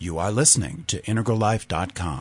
You are listening to IntegralLife.com.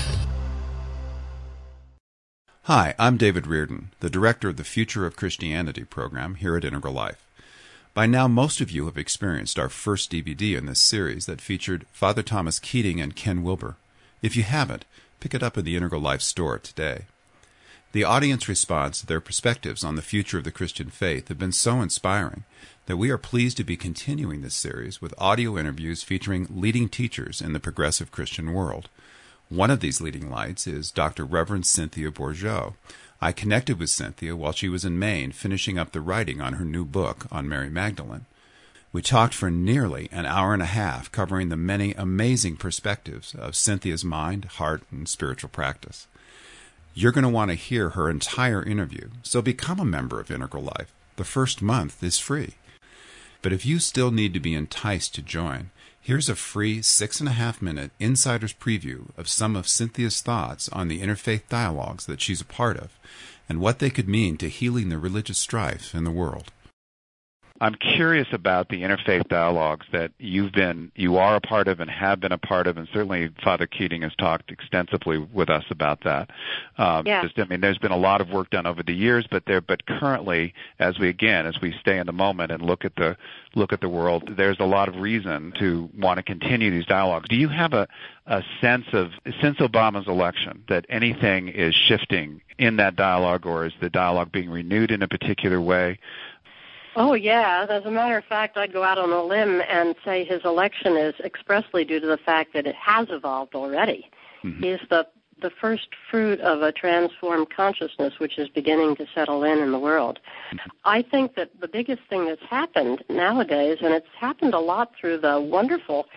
Hi, I'm David Reardon, the director of the Future of Christianity program here at Integral Life. By now, most of you have experienced our first DVD in this series that featured Father Thomas Keating and Ken Wilber. If you haven't, pick it up in the Integral Life store today. The audience response to their perspectives on the future of the Christian faith have been so inspiring that we are pleased to be continuing this series with audio interviews featuring leading teachers in the progressive Christian world. One of these leading lights is Dr. Reverend Cynthia Bourgeault. I connected with Cynthia while she was in Maine finishing up the writing on her new book on Mary Magdalene. We talked for nearly an hour and a half, covering the many amazing perspectives of Cynthia's mind, heart, and spiritual practice. You're going to want to hear her entire interview, so become a member of Integral Life. The first month is free. But if you still need to be enticed to join, here's a free 6.5-minute insider's preview of some of Cynthia's thoughts on the interfaith dialogues that she's a part of and what they could mean to healing the religious strife in the world. I'm curious about the interfaith dialogues that you are a part of and have been a part of, and certainly Father Keating has talked extensively with us about that. There's been a lot of work done over the years, but currently, as we stay in the moment and look at the world, there's a lot of reason to want to continue these dialogues. Do you have a sense of, since Obama's election, that anything is shifting in that dialogue, or is the dialogue being renewed in a particular way? Oh, yeah. As a matter of fact, I'd go out on a limb and say his election is expressly due to the fact that it has evolved already. Mm-hmm. He's the first fruit of a transformed consciousness which is beginning to settle in the world. Mm-hmm. I think that the biggest thing that's happened nowadays, and it's happened a lot through the wonderful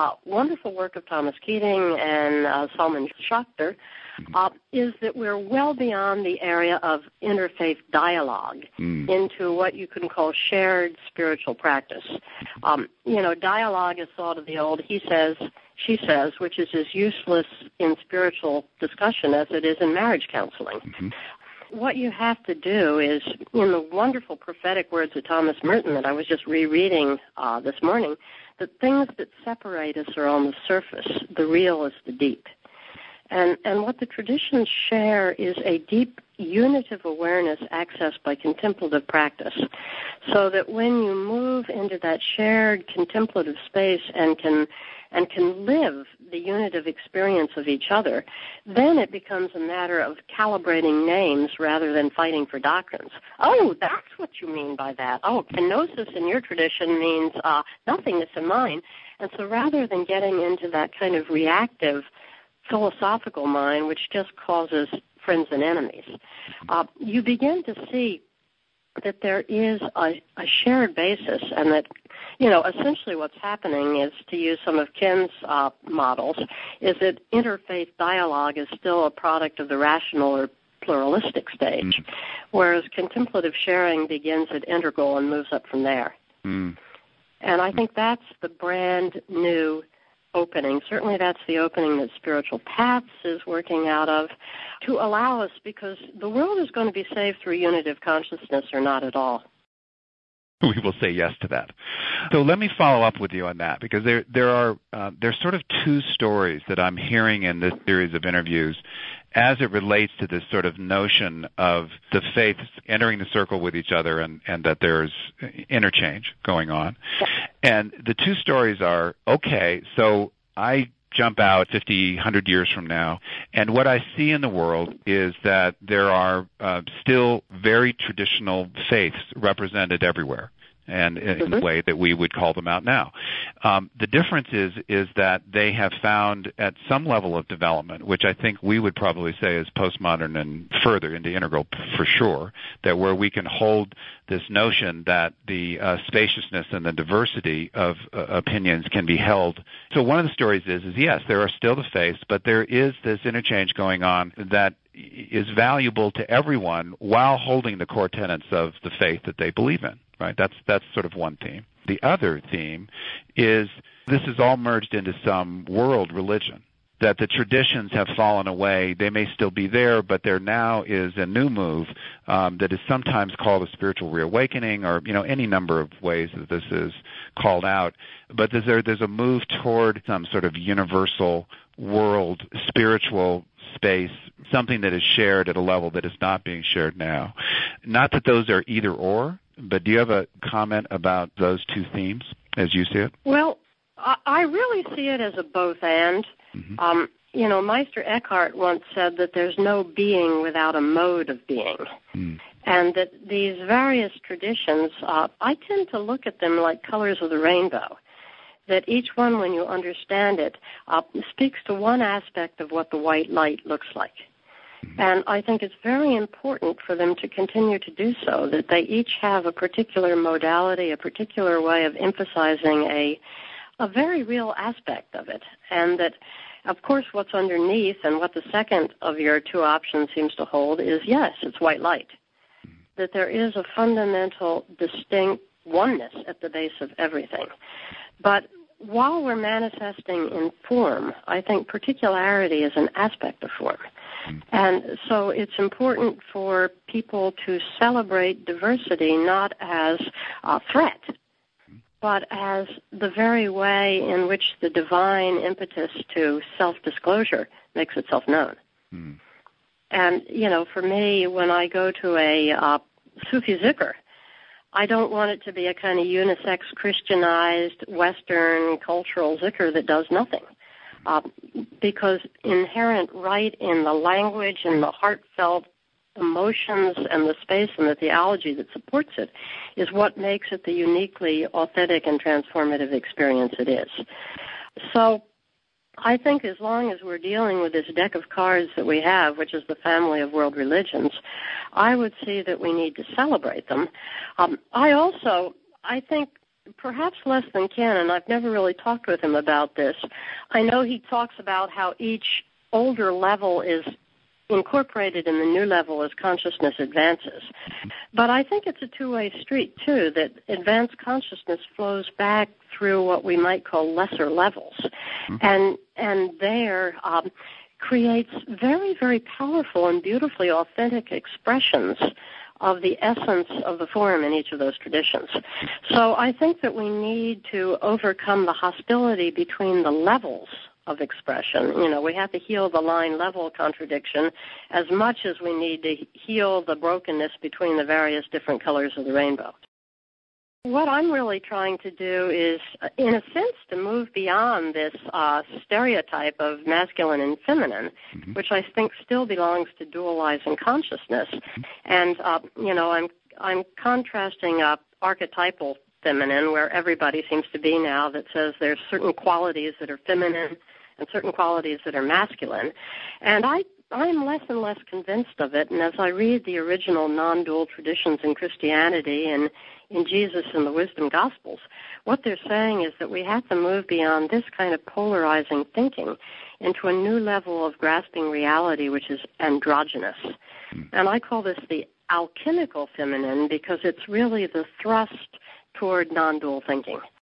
work of Thomas Keating and Salman Schachter, is that we're well beyond the area of interfaith dialogue into what you can call shared spiritual practice. Dialogue is thought of the old he says, she says, which is as useless in spiritual discussion as it is in marriage counseling. Mm-hmm. What you have to do is, in the wonderful prophetic words of Thomas Merton that I was just rereading this morning, the things that separate us are on the surface. The real is the deep. And what the traditions share is a deep unitive awareness accessed by contemplative practice, so that when you move into that shared contemplative space and can live the unitive experience of each other, then it becomes a matter of calibrating names rather than fighting for doctrines. Oh, that's what you mean by that. Oh, kenosis in your tradition means nothingness in mine. And so rather than getting into that kind of reactive philosophical mind, which just causes friends and enemies, you begin to see that there is a shared basis, and that, essentially what's happening is, to use some of Ken's models, is that interfaith dialogue is still a product of the rational or pluralistic stage, whereas contemplative sharing begins at integral and moves up from there. And I think that's the brand new opening. Certainly that's the opening that Spiritual Paths is working out of, to allow us, because the world is going to be saved through unitive consciousness or not at all. We will say yes to that. So let me follow up with you on that, because there's sort of two stories that I'm hearing in this series of interviews as it relates to this sort of notion of the faiths entering the circle with each other, and that there's interchange going on. And the two stories are, okay, so I jump out 50, 100 years from now, and what I see in the world is that there are still very traditional faiths represented everywhere, and in the way that we would call them out now. The difference is that they have found at some level of development, which I think we would probably say is postmodern and further into integral for sure, that where we can hold this notion that the spaciousness and the diversity of opinions can be held. So one of the stories is yes, there are still the faiths, but there is this interchange going on that is valuable to everyone while holding the core tenets of the faith that they believe in. Right? That's sort of one theme. The other theme is this is all merged into some world religion. that the traditions have fallen away. They may still be there, but there now is a new move that is sometimes called a spiritual reawakening, or any number of ways that this is called out. But there's a move toward some sort of universal world, spiritual space, something that is shared at a level that is not being shared now. Not that those are either or, but do you have a comment about those two themes as you see it? Well, I really see it as a both and. Mm-hmm. Meister Eckhart once said that there's no being without a mode of being. Mm. And that these various traditions, I tend to look at them like colors of the rainbow. That each one, when you understand it, speaks to one aspect of what the white light looks like. And I think it's very important for them to continue to do so, that they each have a particular modality, a particular way of emphasizing a very real aspect of it. And that, of course, what's underneath and what the second of your two options seems to hold is, yes, it's white light. That there is a fundamental, distinct oneness at the base of everything. But while we're manifesting in form, I think particularity is an aspect of form. And so it's important for people to celebrate diversity not as a threat, but as the very way in which the divine impetus to self-disclosure makes itself known. Mm. And, for me, when I go to a Sufi zikr, I don't want it to be a kind of unisex, Christianized, Western cultural zikr that does nothing. Because inherent right in the language and the heartfelt emotions and the space and the theology that supports it is what makes it the uniquely authentic and transformative experience it is. So I think as long as we're dealing with this deck of cards that we have, which is the family of world religions, I would see that we need to celebrate them. I think perhaps less than Ken, and I've never really talked with him about this. I know he talks about how each older level is incorporated in the new level as consciousness advances. But I think it's a two-way street, too, that advanced consciousness flows back through what we might call lesser levels. And there creates very, very powerful and beautifully authentic expressions of the essence of the form in each of those traditions. So I think that we need to overcome the hostility between the levels of expression. We have to heal the line level contradiction as much as we need to heal the brokenness between the various different colors of the rainbow. What I'm really trying to do is, in a sense, to move beyond this stereotype of masculine and feminine, which I think still belongs to dualizing consciousness. And, I'm contrasting archetypal feminine, where everybody seems to be now, that says there's certain qualities that are feminine and certain qualities that are masculine. And I'm less and less convinced of it. And as I read the original non-dual traditions in Christianity and in Jesus and the Wisdom Gospels, what they're saying is that we have to move beyond this kind of polarizing thinking into a new level of grasping reality, which is androgynous. And I call this the alchemical feminine because it's really the thrust toward non-dual thinking.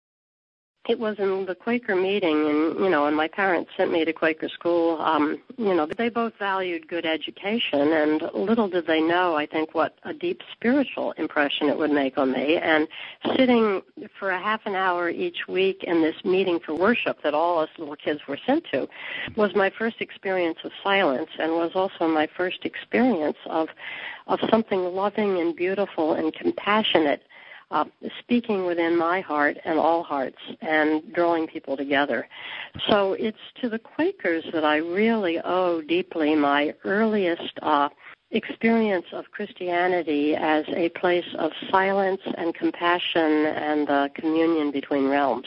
It was in the Quaker meeting, and my parents sent me to Quaker school. They both valued good education, and little did they know, I think, what a deep spiritual impression it would make on me. And sitting for a half an hour each week in this meeting for worship that all us little kids were sent to was my first experience of silence, and was also my first experience of something loving and beautiful and compassionate speaking within my heart and all hearts and drawing people together. So it's to the Quakers that I really owe deeply my earliest experience of Christianity as a place of silence and compassion and communion between realms.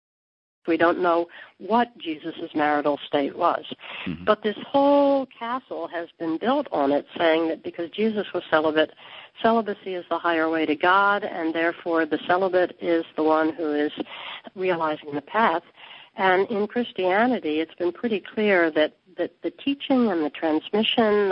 We don't know what Jesus' marital state was. But this whole castle has been built on it, saying that because Jesus was celibate, celibacy is the higher way to God, and therefore the celibate is the one who is realizing the path. And in Christianity, it's been pretty clear that the teaching and the transmission,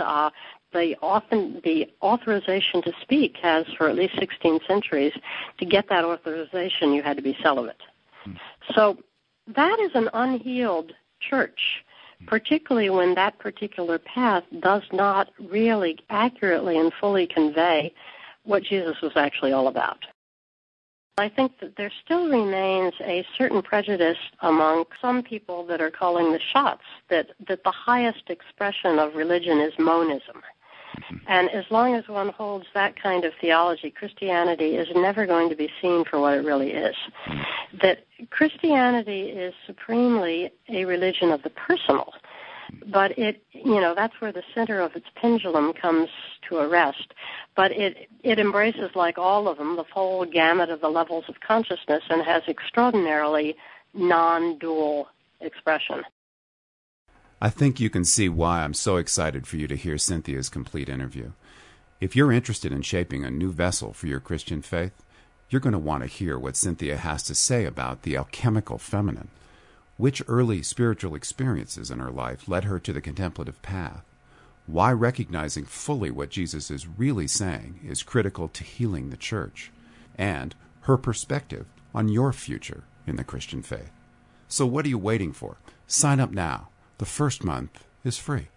the authorization to speak has, for at least 16 centuries, to get that authorization, you had to be celibate. So that is an unhealed church particularly when that particular path does not really accurately and fully convey what Jesus was actually all about. I think that there still remains a certain prejudice among some people that are calling the shots that the highest expression of religion is monism. And as long as one holds that kind of theology, Christianity is never going to be seen for what it really is. That Christianity is supremely a religion of the personal, but that's where the center of its pendulum comes to a rest. But it embraces, like all of them, the whole gamut of the levels of consciousness and has extraordinarily non-dual expression. I think you can see why I'm so excited for you to hear Cynthia's complete interview. If you're interested in shaping a new vessel for your Christian faith, you're going to want to hear what Cynthia has to say about the alchemical feminine. Which early spiritual experiences in her life led her to the contemplative path? Why recognizing fully what Jesus is really saying is critical to healing the church? And her perspective on your future in the Christian faith. So what are you waiting for? Sign up now. The first month is free.